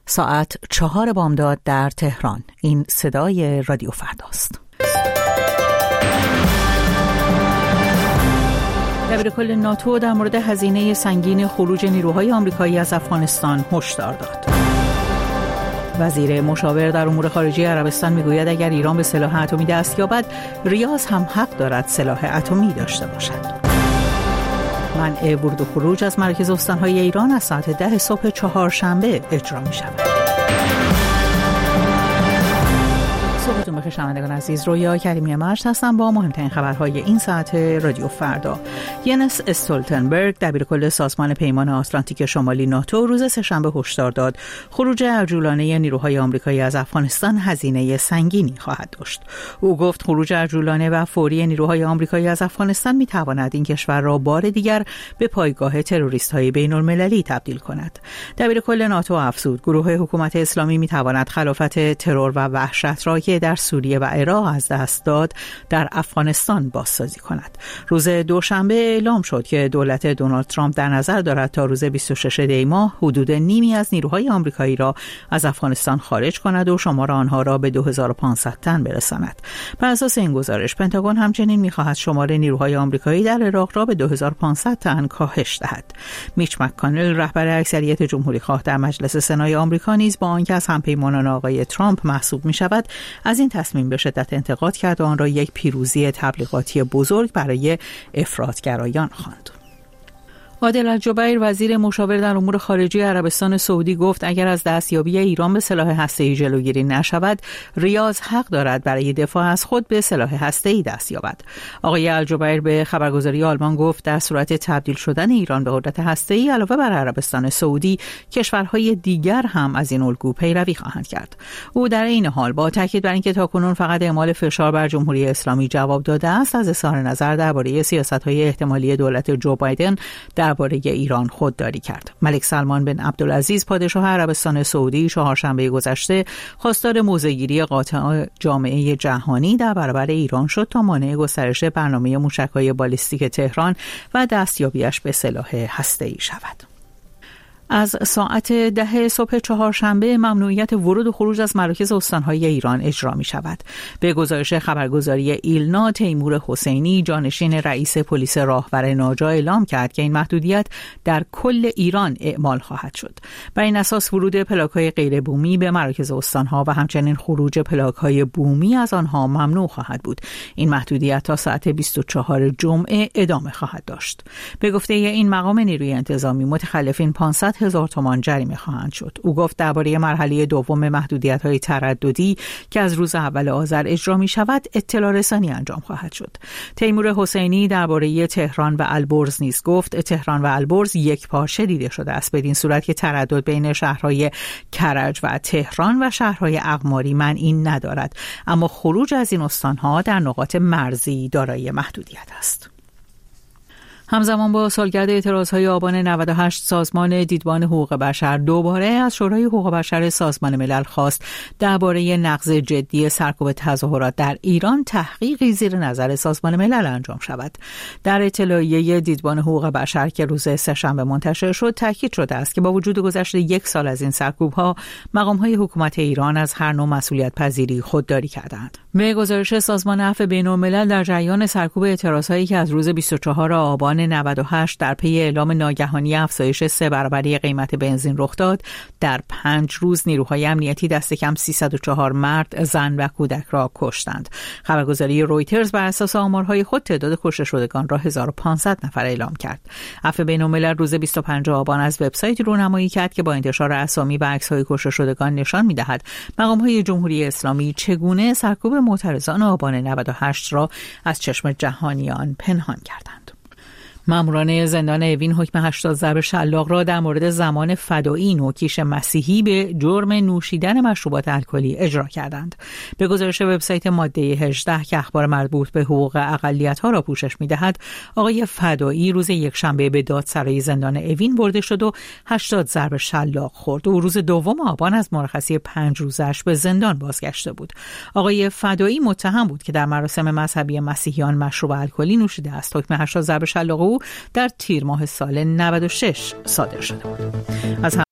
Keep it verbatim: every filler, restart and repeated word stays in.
ساعت چهار بامداد در تهران. این صدای رادیو فرداست. دبیر کل ناتو در مورد هزینه سنگین خروج نیروهای آمریکایی از افغانستان هشدار داد. وزیر مشاور در امور خارجه عربستان میگوید اگر ایران به سلاح اتمی دست یابد، ریاض هم حق دارد سلاح اتمی داشته باشد. منع ورود و خروج از مراکز استانهای ایران از ساعت ده صبح چهارشنبه اجرا می شود. صبحتون بخیر شنوندگان عزیز، رویا کریمی مجد هستم با مهمترین خبرهای این ساعت رادیو فردا. ینس استولتنبرگ دبیر کل سازمان پیمان آتلانتیک شمالی ناتو روز سه‌شنبه هشدار داد خروج عجولانه نیروهای آمریکایی از افغانستان هزینه سنگینی خواهد داشت. او گفت خروج عجولانه و فوری نیروهای آمریکایی از افغانستان می تواند این کشور را بار دیگر به پایگاه تروریست‌های بین‌المللی تبدیل کند. دبیر کل ناتو افزود گروه حکومت اسلامی می تواند خلافت ترور و وحشت را که در سوریه و عراق از دست داد در افغانستان بازسازی کند. روز دوشنبه اعلام شد که دولت دونالد ترامپ در نظر دارد تا روز بیست و شش دی ماه حدود نیمی از نیروهای آمریکایی را از افغانستان خارج کند و شمار آنها را به دو هزار و پانصد تن برساند. بر اساس این گزارش پنتاگون همچنین می‌خواهد شمار نیروهای آمریکایی در عراق را به دو هزار و پانصد تن کاهش دهد. میچ مک‌کانل رهبر اکثریت جمهوری‌خواه در مجلس سنای آمریکا نیز با آنکه از همپیمانان آقای ترامپ محسوب می‌شود، از این تصمیم به شدت انتقاد کرد و آن را یک پیروزی تبلیغاتی بزرگ برای افراطگرایان خواند. عادل الجبیر وزیر مشاور در امور خارجه عربستان سعودی گفت اگر از دستیابی ایران به سلاح هسته‌ای جلوگیری نشود، ریاض حق دارد برای دفاع از خود به سلاح هسته‌ای دست یابد. آقای الجبیر به خبرگزاری آلمان گفت در صورت تبدیل شدن ایران به قدرت هسته‌ای علاوه بر عربستان سعودی، کشورهای دیگر هم از این الگو پیروی خواهند کرد. او در این حال با تاکید بر اینکه تاکنون فقط اعمال فشار بر جمهوری اسلامی جواب داده است، از اظهار نظر درباره سیاست‌های احتمالی دولت جو بایدن درباره ایران خودداری کرد. ملک سلمان بن عبدالعزیز پادشاه عربستان سعودی چهارشنبه گذشته خواستار موضع‌گیری قاطع جامعه جهانی در برابر ایران شد تا مانع گسترش برنامه موشک‌های بالیستیک تهران و دستیابیش به سلاح هسته‌ای شود. از ساعت ده صبح چهارشنبه ممنوعیت ورود و خروج از مراکز استانهای ایران اجرا می شود. به گزارش خبرگزاری ایلنا، تیمور حسینی جانشین رئیس پلیس راهور ناجا اعلام کرد که این محدودیت در کل ایران اعمال خواهد شد. بر این اساس ورود پلاک‌های غیر بومی به مراکز استانها و همچنین خروج پلاک‌های بومی از آنها ممنوع خواهد بود. این محدودیت تا ساعت بیست و چهار جمعه ادامه خواهد داشت. به گفته این مقام نیروی انتظامی، متخلفین پانصد هزار تومان جریمه خواهند شد. او گفت درباره مرحله دوم محدودیت‌های ترددی که از روز اول آذر اجرا می شود اطلاع رسانی انجام خواهد شد. تیمور حسینی درباره تهران و البرز نیز گفت تهران و البرز یک پارچه دیده شده است، بدین صورت که تردد بین شهرهای کرج و تهران و شهرهای اقماری معنی ندارد، اما خروج از این استانها در نقاط مرزی دارای محدودیت است. همزمان با سالگرد اعتراضهای آبان نود و هشت، سازمان دیدبان حقوق بشر دوباره از شورای حقوق بشر سازمان ملل خواست درباره نقض جدی سرکوب تظاهرات در ایران تحقیقی زیر نظر سازمان ملل انجام شود. در اطلاعیه دیدبان حقوق بشر که روز سه‌شنبه منتشر شد، تاکید شده است که با وجود گذشت یک سال از این سرکوب‌ها، مقام‌های حکومت ایران از هر نوع مسئولیت پذیری خودداری کردند. به گزارش سازمان عفو بین‌الملل، در جریان سرکوب اعتراضهایی که از روز بیست و چهارم آبان نود و هشت در پی اعلام ناگهانی افزایش سه برابری قیمت بنزین رخ داد، در پنج روز نیروهای امنیتی دست کم سیصد و چهار مرد، زن و کودک را کشتند. خبرگزاری رویترز بر اساس آمارهای خود تعداد کشته شدگان را هزار و پانصد نفر اعلام کرد. عفو بین‌الملل روز بیست و پنجم آبان از وبسایت رونمایی کرد که با انتشار اسامی و عکس‌های کشته شدگان نشان می‌دهد مقام‌های جمهوری اسلامی چگونه سرکوب معترضان آبان نود و هشت را از چشم جهانیان پنهان کردند. ماموران زندان اوین حکم هشتاد ضرب شلاق را در مورد زمان فدایی، نوکیش مسیحی، به جرم نوشیدن مشروبات الکلی اجرا کردند. به گزارش وبسایت ماده هجده که اخبار مربوط به حقوق اقلیت‌ها را پوشش می‌دهد، آقای فدایی روز یکشنبه به دادسرای زندان اوین برده شد و هشتاد ضرب شلاق خورد. او روز دوم آبان از مرخصی پنج روزش به زندان بازگشته بود. آقای فدایی متهم بود که در مراسم مذهبی مسیحیان مشروب الکلی نوشیده است. حکم هشتاد ضرب شلاق او در تیر ماه سال نود و شش صادر شده بود. از